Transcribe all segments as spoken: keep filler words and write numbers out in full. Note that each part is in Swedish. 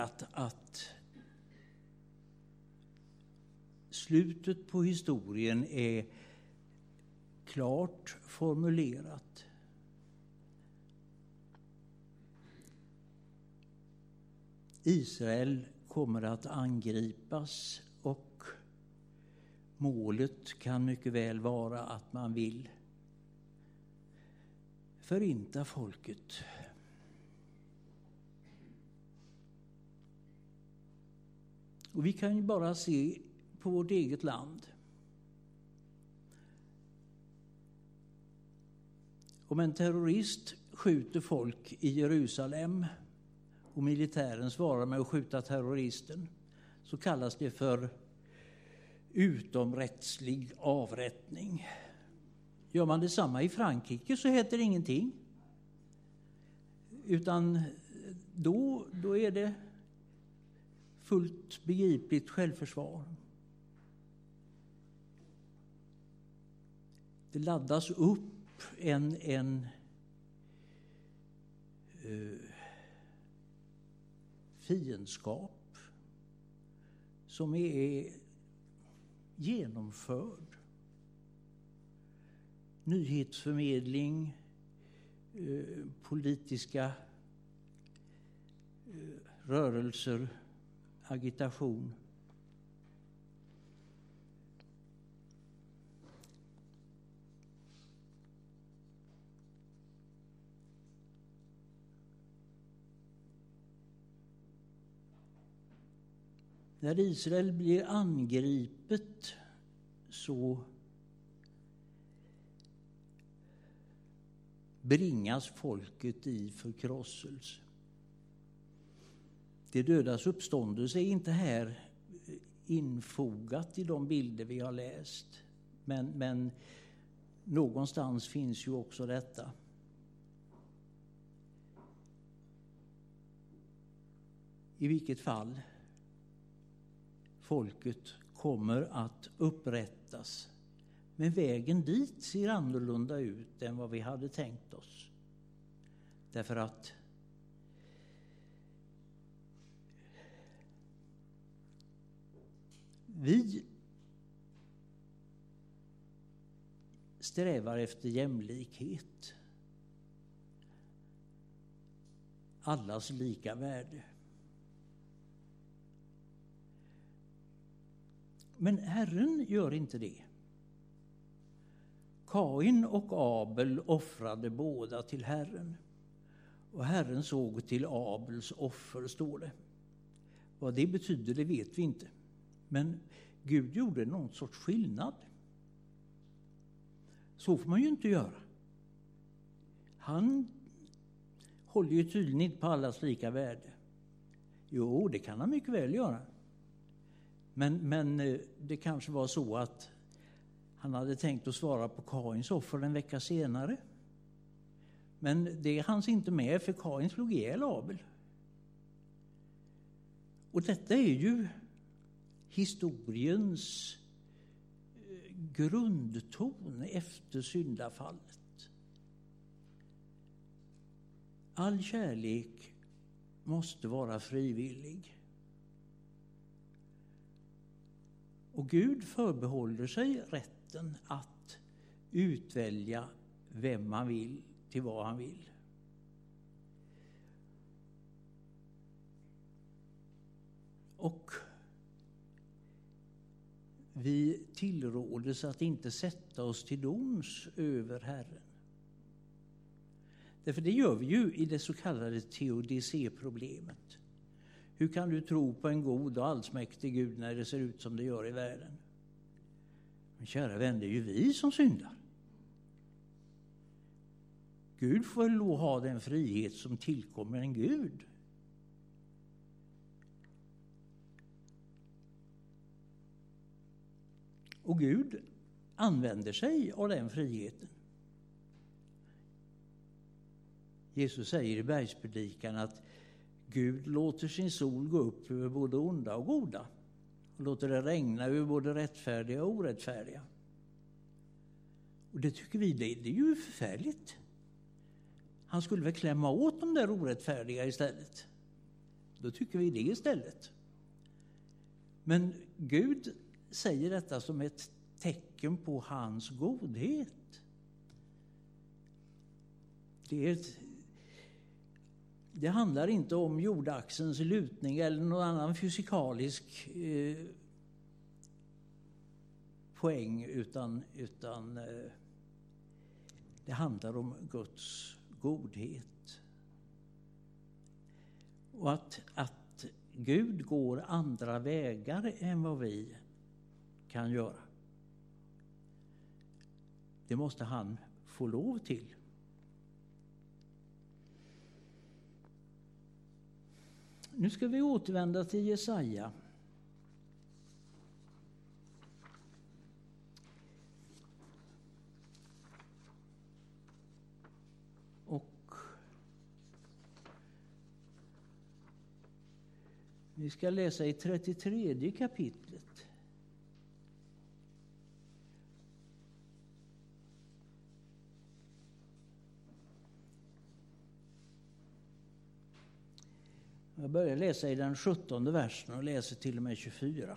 att, att slutet på historien är klart formulerat. Israel kommer att angripas och målet kan mycket väl vara att man vill förinta folket. Och vi kan ju bara se på vårt eget land. Om en terrorist skjuter folk i Jerusalem och militären svarar med att skjuta terroristen, så kallas det för utomrättslig avrättning. Gör man detsamma i Frankrike så heter det ingenting. Utan då, då är det fullt begripligt självförsvar. Det laddas upp en, en uh, fiendskap som är genomförd. Nyhetsförmedling, uh, politiska uh, rörelser, agitation. När Israel blir angripet så bringas folket i förkrosselse. Det dödas uppståndelse är inte här infogat i de bilder vi har läst. Men, men någonstans finns ju också detta. I vilket fall folket kommer att upprättas. Men vägen dit ser annorlunda ut än vad vi hade tänkt oss. Därför att vi strävar efter jämlikhet. Allas lika värde. Men Herren gör inte det. Kain och Abel offrade båda till Herren. Och Herren såg till Abels offer, står det. Vad det betyder, det vet vi inte. Men Gud gjorde någon sorts skillnad. Så får man ju inte göra. Han håller ju tydligen inte på allas lika värde. Jo, det kan han mycket väl göra. Men, men det kanske var så att han hade tänkt att svara på Kains offer en vecka senare. Men det hanns inte med, för Kain slog ihjäl Abel. Och detta är ju historiens grundton efter syndafallet. All kärlek måste vara frivillig. Och Gud förbehåller sig rätten att utvälja vem man vill till vad han vill. Och vi tillrådes att inte sätta oss till doms över Herren. Därför det gör vi ju i det så kallade teodicé-problemet. Hur kan du tro på en god och allsmäktig Gud när det ser ut som det gör i världen? Men kära vän, det är ju vi som syndar. Gud får lov ha den frihet som tillkommer en Gud. Och Gud använder sig av den friheten. Jesus säger i bergspredikan att Gud låter sin sol gå upp över både onda och goda. Och låter det regna över både rättfärdiga och orättfärdiga. Och det tycker vi, det, det är ju förfärligt. Han skulle väl klämma åt de där orättfärdiga istället. Då tycker vi det istället. Men Gud säger detta som ett tecken på hans godhet. Det, är ett, det handlar inte om jordaxelns lutning eller någon annan fysikalisk eh, poäng, utan, utan eh, det handlar om Guds godhet. Och att, att Gud går andra vägar än vad vi kan göra. Det måste han få lov till. Nu ska vi återvända till Jesaja. Och vi ska läsa i trettiotredje kapitlet. Jag börjar läsa i den sjuttonde versen och läser till och med tjugofyra.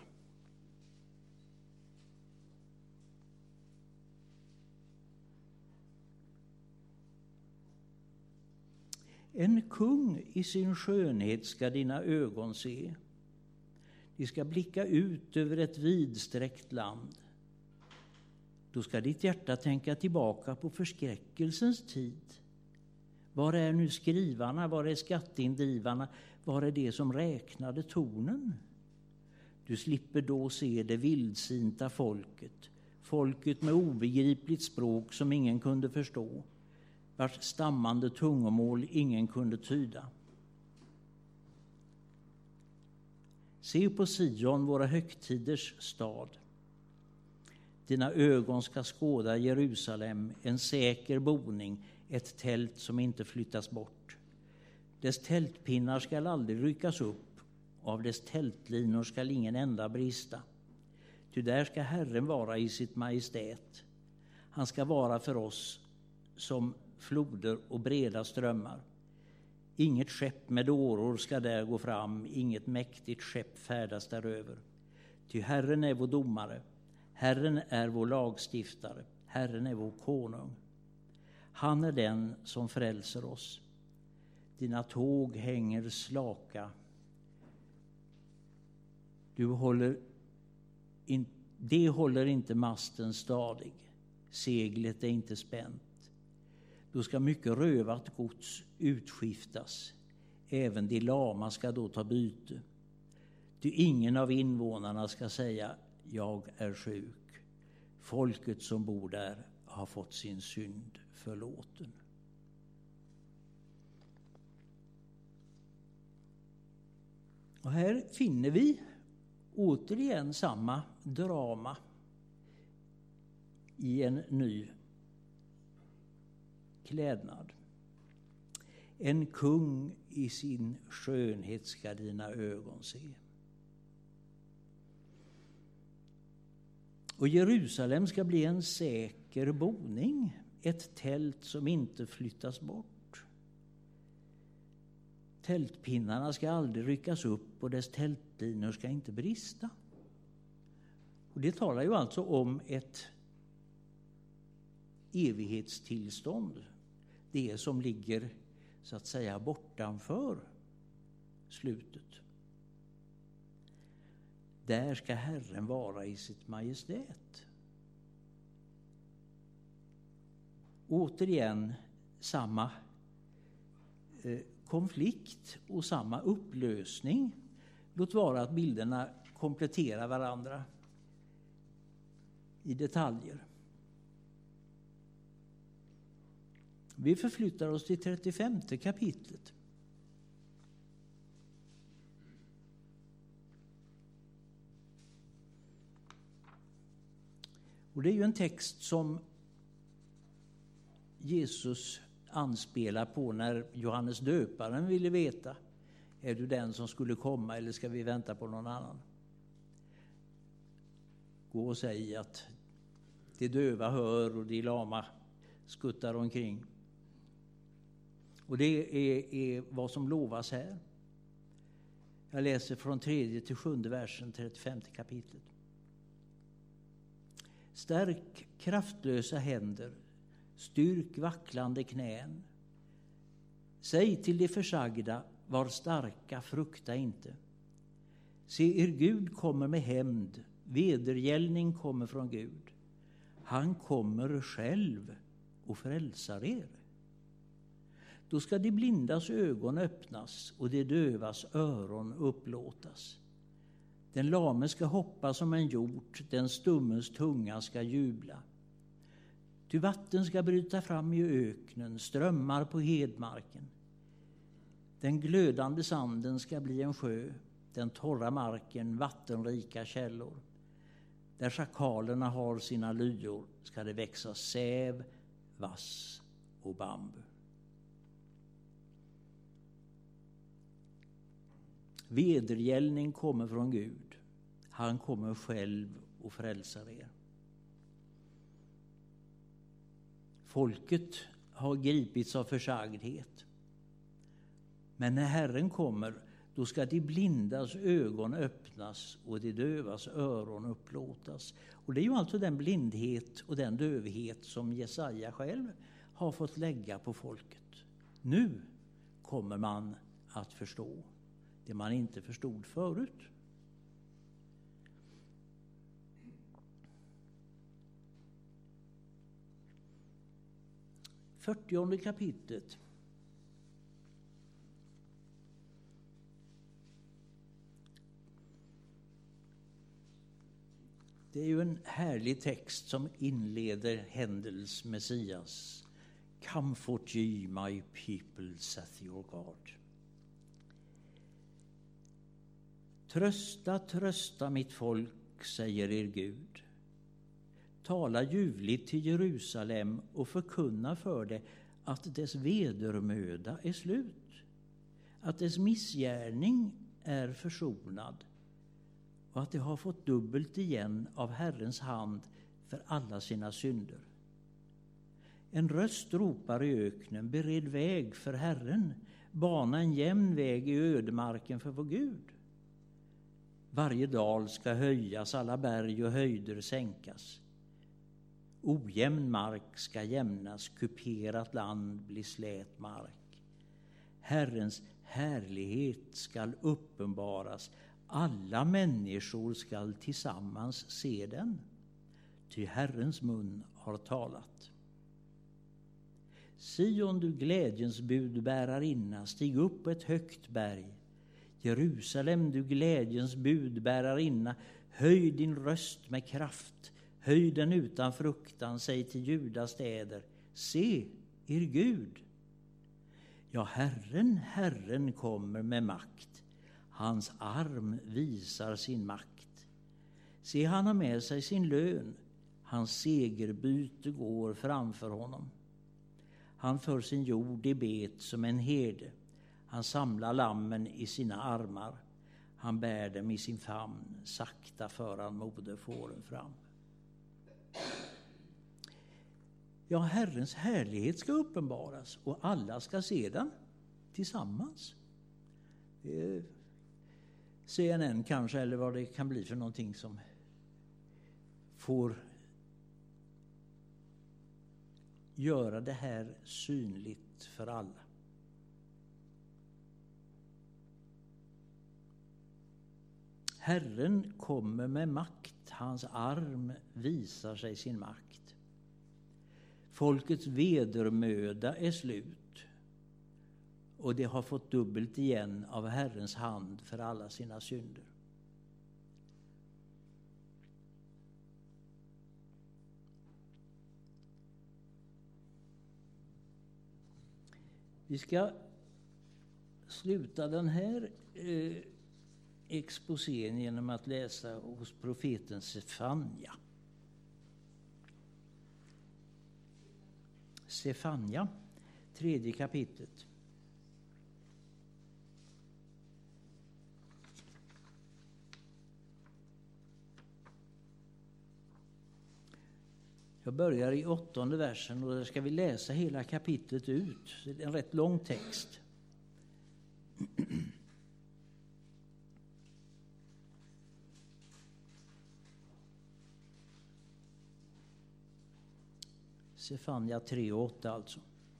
En kung i sin skönhet ska dina ögon se. De ska blicka ut över ett vidsträckt land. Då ska ditt hjärta tänka tillbaka på förskräckelsens tid. Var är nu skrivarna, var är skatteindrivarna, var är det som räknade tornen? Du slipper då se det vildsinta folket, folket med obegripligt språk som ingen kunde förstå, vars stammande tungomål ingen kunde tyda. Se på Sion, våra högtiders stad. Dina ögon ska skåda Jerusalem, en säker boning, ett tält som inte flyttas bort. Dess tältpinnar skall aldrig ryckas upp, och av dess tältlinor skall ingen enda brista. Ty där ska Herren vara i sitt majestät. Han ska vara för oss som floder och breda strömmar. Inget skepp med åror ska där gå fram, inget mäktigt skepp färdas däröver. Ty Herren är vår domare, Herren är vår lagstiftare, Herren är vår konung. Han är den som frälser oss. Dina tåg hänger slaka. Du håller in, det håller inte masten stadig. Seglet är inte spänt. Då ska mycket rövat gods utskiftas. Även de lama ska då ta byte. Ty ingen av invånarna ska säga, jag är sjuk. Folket som bor där har fått sin synd förlåten. Och här finner vi återigen samma drama i en ny klädnad. En kung i sin skönhet ska dina ögon se. Och Jerusalem ska bli en säker boning, ett tält som inte flyttas bort. Tältpinnarna ska aldrig ryckas upp och dess tältlinor ska inte brista. Och det talar ju alltså om ett evighetstillstånd. Det som ligger så att säga bortanför slutet. Där ska Herren vara i sitt majestät. Återigen samma eh, konflikt och samma upplösning. Låt vara att bilderna kompletterar varandra i detaljer. Vi förflyttar oss till trettiofemte kapitlet. Och det är ju en text som Jesus anspelar på när Johannes döparen ville veta, är du den som skulle komma eller ska vi vänta på någon annan? Gå och säg att de döva hör och de lama skuttar omkring. Och det är, är vad som lovas här. Jag läser från tredje till sjunde versen, trettiofemte kapitlet. Stärk kraftlösa händer, styrk vacklande knän. Säg till de försagda, var starka, frukta inte. Se, er Gud kommer med hämnd, vedergällning kommer från Gud. Han kommer själv och frälsar er. Då ska de blindas ögon öppnas och de dövas öron upplåtas. Den lame ska hoppa som en hjort, den stummes tunga ska jubla. Ty vatten ska bryta fram i öknen, strömmar på hedmarken. Den glödande sanden ska bli en sjö, den torra marken vattenrika källor. Där schakalerna har sina lyor ska det växa säv, vass och bambu. Vedergällning kommer från Gud. Han kommer själv och frälsar er. Folket har gripits av försagdhet. Men när Herren kommer, då ska de blindas ögon öppnas och de dövas öron upplåtas. Och det är ju alltså den blindhet och den dövhet som Jesaja själv har fått lägga på folket. Nu kommer man att förstå det man inte förstod förut. Fyrtionde kapitlet. Det är ju en härlig text som inleder Händels Messias. Comfort ye my people, saith your God. Trösta, trösta mitt folk, säger er Gud. Tala ljuvligt till Jerusalem och förkunna för det att dess vedermöda är slut, att dess missgärning är försonad och att det har fått dubbelt igen av Herrens hand för alla sina synder. En röst ropar i öknen, bered väg för Herren, bana en jämn väg i ödemarken för vår Gud. Varje dal ska höjas, alla berg och höjder sänkas. Ojämn mark ska jämnas, kuperat land blir slät mark. Herrens härlighet ska uppenbaras, alla människor ska tillsammans se den, ty Herrens mun har talat. Sion, du glädjens budbärarinna, stig upp på ett högt berg. Jerusalem, du glädjens budbärarinna, höj din röst med kraft. Höj den utan fruktan, säg till Judas städer, se er Gud. Ja, Herren, Herren kommer med makt. Hans arm visar sin makt. Se, han har med sig sin lön. Hans segerbyte går framför honom. Han för sin jord i bet som en herde. Han samlar lammen i sina armar. Han bär dem i sin famn. Sakta för han moderfåren fram. Ja, Herrens härlighet ska uppenbaras och alla ska se den tillsammans. Det är C N N kanske, eller vad det kan bli för någonting som får göra det här synligt för alla. Herren kommer med makt, hans arm visar sig sin makt. Folkets vedermöda är slut och det har fått dubbelt igen av Herrens hand för alla sina synder. Vi ska sluta den här eh, exposén genom att läsa hos profeten Sefanja. Sefanja, tredje kapitlet. Jag börjar i åttonde versen och där ska vi läsa hela kapitlet ut. Det är en rätt lång text. Sefania tre och åtta alltså.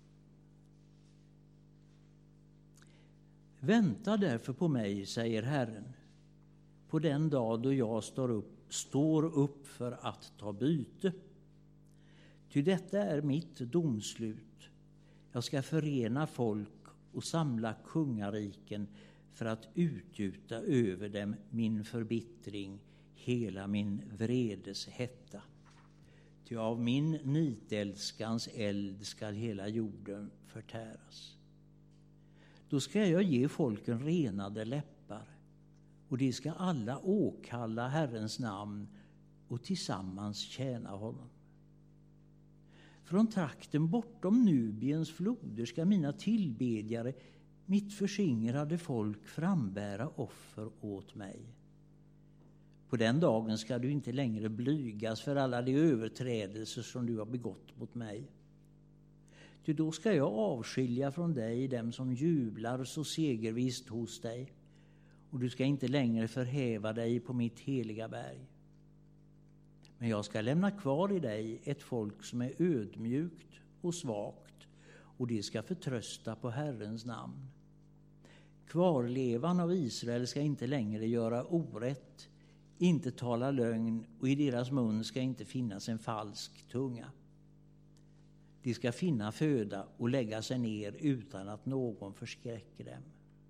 Vänta därför på mig, säger Herren, på den dag då jag står upp, står upp för att ta byte. Ty detta är mitt domslut. Jag ska förena folk och samla kungariken för att utgjuta över dem min förbittring, hela min vredes hetta. Ty av min nitälskans eld skall hela jorden förtäras. Då ska jag ge folken renade läppar, och de ska alla åkalla Herrens namn och tillsammans tjäna honom. Från trakten bortom Nubiens floder ska mina tillbedjare, mitt förskingrade folk, frambära offer åt mig. På den dagen ska du inte längre blygas för alla de överträdelser som du har begått mot mig. Ty då ska jag avskilja från dig dem som jublar så segervisst hos dig, och du ska inte längre förhäva dig på mitt heliga berg. Men jag ska lämna kvar i dig ett folk som är ödmjukt och svagt, och det ska förtrösta på Herrens namn. Kvarlevan av Israel ska inte längre göra orätt, inte tala lögn, och i deras mun ska inte finnas en falsk tunga. De ska finna föda och lägga sig ner utan att någon förskräcker dem.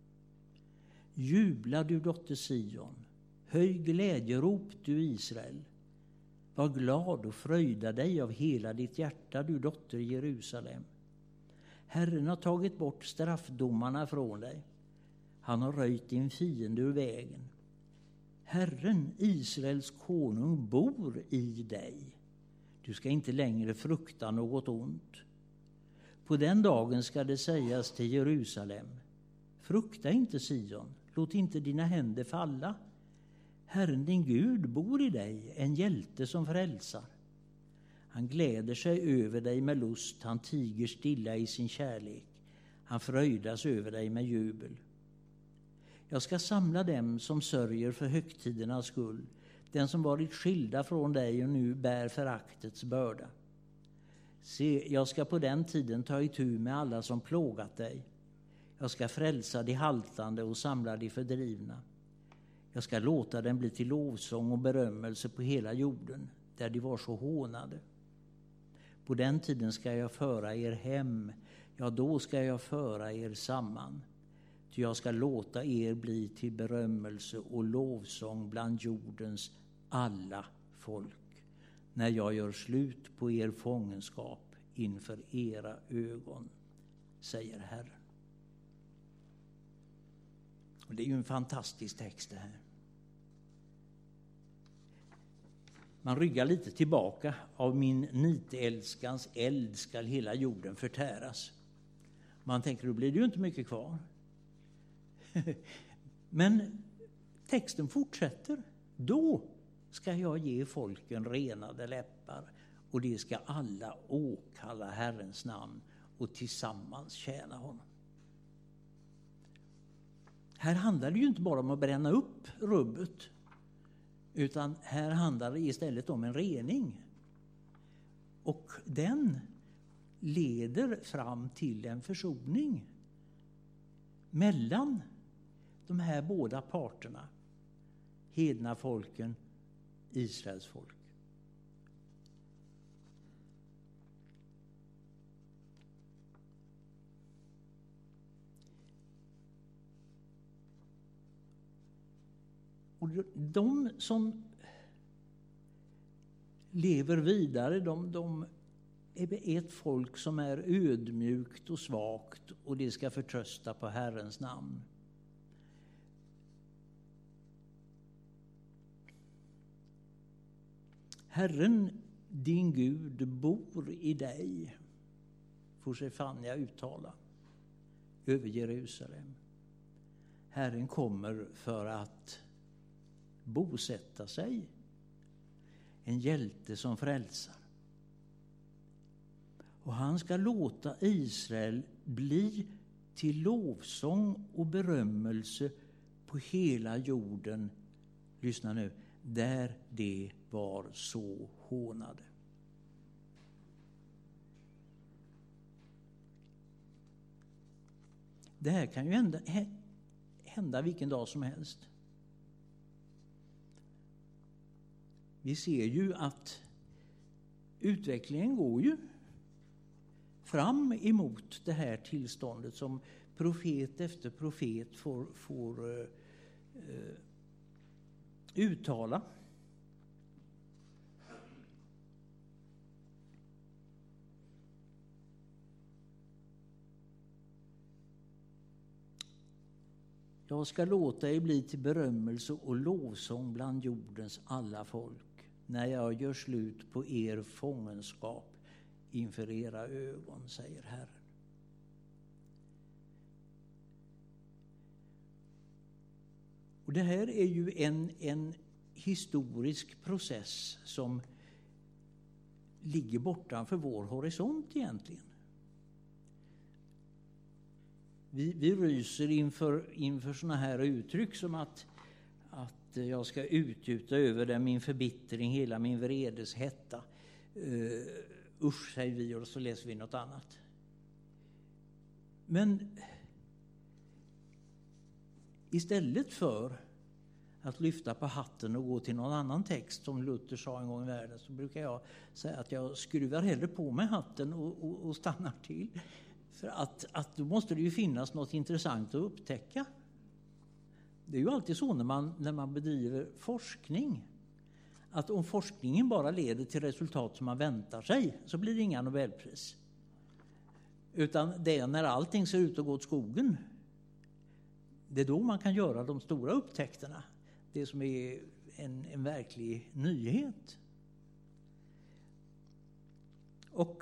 Jubla du dotter Sion, höj glädjerop du Israel. Var glad och fröjda dig av hela ditt hjärta du dotter Jerusalem. Herren har tagit bort straffdomarna från dig. Han har röjt din fiende ur vägen. Herren, Israels konung, bor i dig. Du ska inte längre frukta något ont. På den dagen ska det sägas till Jerusalem: frukta inte Sion, låt inte dina händer falla. Herren din Gud bor i dig, en hjälte som frälsar. Han gläder sig över dig med lust, han tiger stilla i sin kärlek. Han fröjdas över dig med jubel. Jag ska samla dem som sörjer för högtidernas skull, den som varit skilda från dig och nu bär föraktets börda. Se, jag ska på den tiden ta itu med alla som plågat dig. Jag ska frälsa de haltande och samla de fördrivna. Jag ska låta dem bli till lovsång och berömmelse på hela jorden, där de var så hånade. På den tiden ska jag föra er hem, ja då ska jag föra er samman. Ty jag ska låta er bli till berömmelse och lovsång bland jordens alla folk, när jag gör slut på er fångenskap inför era ögon, säger Herren. Och det är ju en fantastisk text det här. Man ryggar lite tillbaka. Av min nitälskans eld skall hela jorden förtäras. Man tänker, då blir det ju inte mycket kvar. Men texten fortsätter. Då ska jag ge folken renade läppar, och det ska alla åkalla Herrens namn och tillsammans tjäna honom. Här handlar det ju inte bara om att bränna upp rubbet, utan här handlar det istället om en rening. Och den leder fram till en försoning mellan de här båda parterna, hedna folken, Israels folk. Och de som lever vidare, de, de är ett folk som är ödmjukt och svagt, och det ska förtrösta på Herrens namn. Herren, din Gud, bor i dig, får Sefania uttala över Jerusalem. Herren kommer för att bosätta sig, en hjälte som frälsar. Och han ska låta Israel bli till lovsång och berömmelse på hela jorden. Lyssna nu, där det var så hånade. det här kan ju hända, hända vilken dag som helst. Vi ser ju att utvecklingen går ju fram emot det här tillståndet som profet efter profet får, får uh, uh, uttala. Jag ska låta er bli till berömmelse och lovsång bland jordens alla folk, när jag gör slut på er fångenskap inför era ögon, säger Herren. Och det här är ju en, en historisk process som ligger bortanför vår horisont egentligen. Vi, vi ryser inför, inför såna här uttryck som att, att jag ska utgjuta över dem min förbittring, hela min vredes hetta. Uh, usch, säger vi, och så läser vi något annat. Men istället för att lyfta på hatten och gå till någon annan text som Luther sa en gång i världen, så brukar jag säga att jag skruvar hellre på mig hatten och, och, och stannar till. För att, att då måste det ju finnas något intressant att upptäcka. Det är ju alltid så när man, när man bedriver forskning. Att om forskningen bara leder till resultat som man väntar sig, så blir det inga Nobelpris. Utan det är när allting ser ut att gå åt skogen. Det är då man kan göra de stora upptäckterna. Det som är en, en verklig nyhet. Och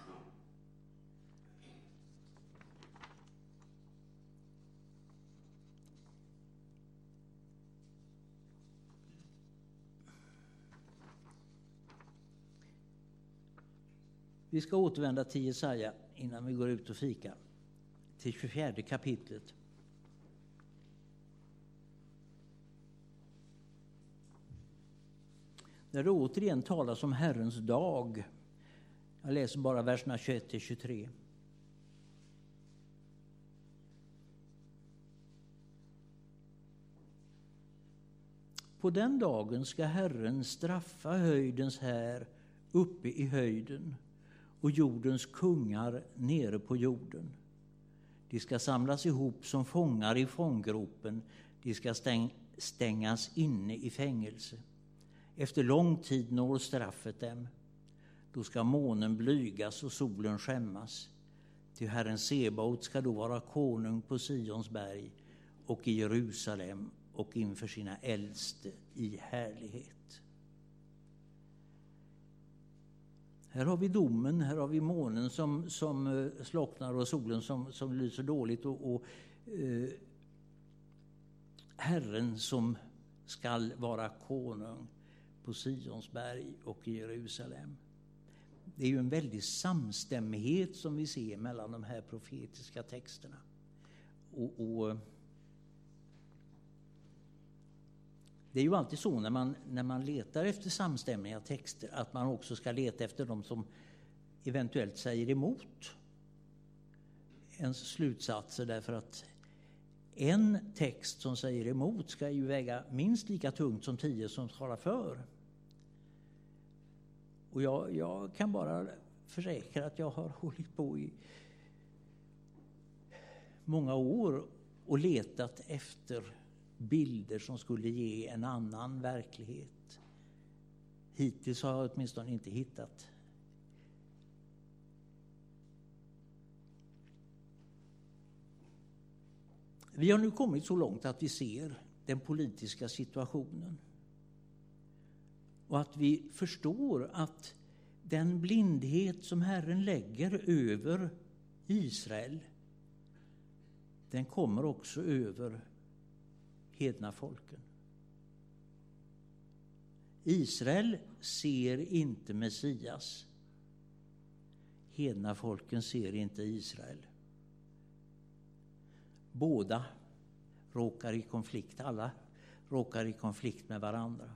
vi ska återvända till Jesaja innan vi går ut och fika. Till tjugofjärde kapitlet. Där det återigen talas om Herrens dag. Jag läser bara verserna tjugoett till tjugotre. På den dagen ska Herren straffa höjdens här uppe i höjden och jordens kungar nere på jorden. De ska samlas ihop som fångar i fånggropen. De ska stäng, stängas inne i fängelse. Efter lång tid når straffet dem. Då ska månen blygas och solen skämmas. Till Herren Sebaot ska då vara konung på Sions berg och i Jerusalem och inför sina äldste i härlighet. Här har vi domen, här har vi månen som, som slocknar och solen som, som lyser dåligt och, och eh, Herren som skall vara konung på Sions berg och i Jerusalem. Det är ju en väldig samstämmighet som vi ser mellan de här profetiska texterna. Och, och det är ju alltid så när man, när man letar efter samstämmiga texter att man också ska leta efter de som eventuellt säger emot ens slutsatser, därför att en text som säger emot ska ju väga minst lika tungt som tio som talar för. Och jag, jag kan bara försäkra att jag har hållit på i många år och letat efter bilder som skulle ge en annan verklighet. Hittills har jag åtminstone inte hittat. Vi har nu kommit så långt att vi ser den politiska situationen. Och att vi förstår att den blindhet som Herren lägger över Israel, den kommer också över hedna folken. Israel ser inte Messias. Hedna folken ser inte Israel. Båda råkar i konflikt, alla råkar i konflikt med varandra.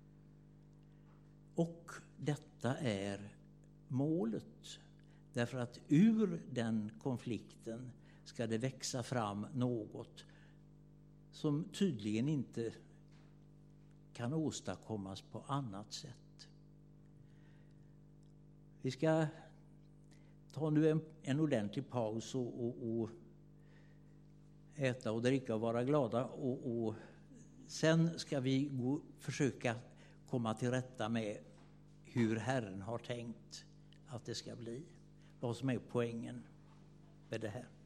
Och detta är målet. Därför att ur den konflikten ska det växa fram något som tydligen inte kan åstadkommas på annat sätt. Vi ska ta nu en, en ordentlig paus och, och, och äta och dricka och vara glada. Och, och sen ska vi gå, försöka komma till rätta med hur Herren har tänkt att det ska bli. Vad som är poängen med det här.